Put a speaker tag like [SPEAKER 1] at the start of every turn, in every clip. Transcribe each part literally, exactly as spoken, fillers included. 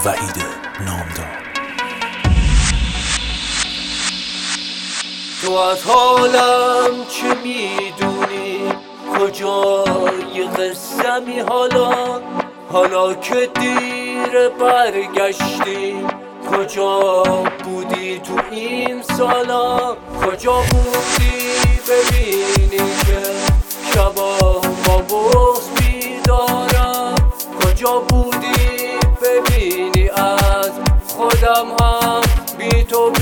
[SPEAKER 1] وحید نامدار.
[SPEAKER 2] تو از حالم چه میدونی؟ کجای قصه‌می حالا؟ حالا که دیر برگشتی، کجا بودی تو این سالا؟ کجا بودی ببینی که شبا با بغض بیدارم؟ کجا بودی ببینی از خودم هم بی تو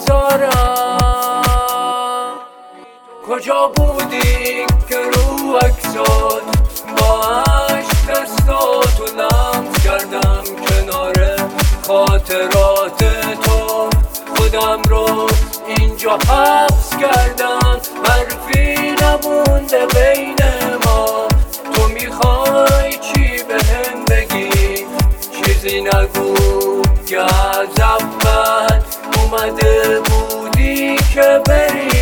[SPEAKER 2] بیزارم؟ کجا بودی که رو عکسات با عشق دستاتو لمس کردم؟ کنار خاطرات تو خودم رو اینجا حبس کردم. حرفی نمونده بین ما، تو میخوای چی بهم بگی؟ چیزی نگو که از اول اومده بودی که بری.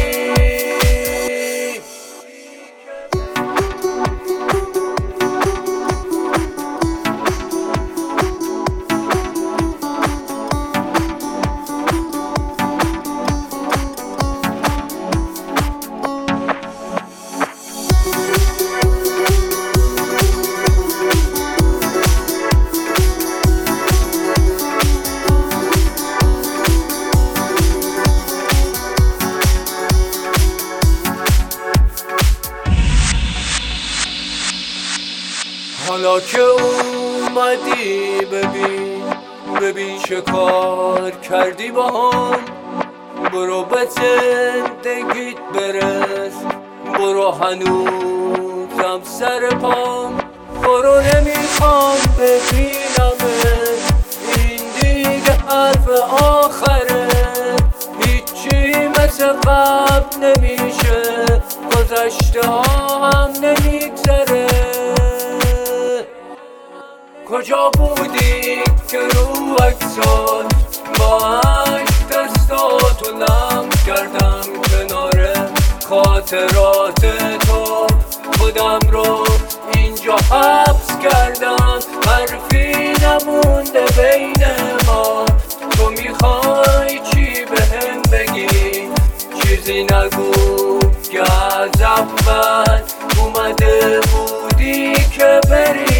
[SPEAKER 2] حالا که اومدی ببین ببین چه کار کردی با هم. برو به زندگیت برس، برو هنوزم سر پام. برو نمیخوام ببینمت، این دیگه حرف آخره. هیچی مثل قبل نمیشه، گذشته ها هم نمیگذره. کجا بودی که رو عکسات با عشق دستاتو لمس کردم؟ کنار خاطرات تو خودم رو اینجا حبس کردم. حرفی نمونده بین ما، تو میخوای چی بهم بگی؟ چیزی نگو که از اول اومده بودی که بری.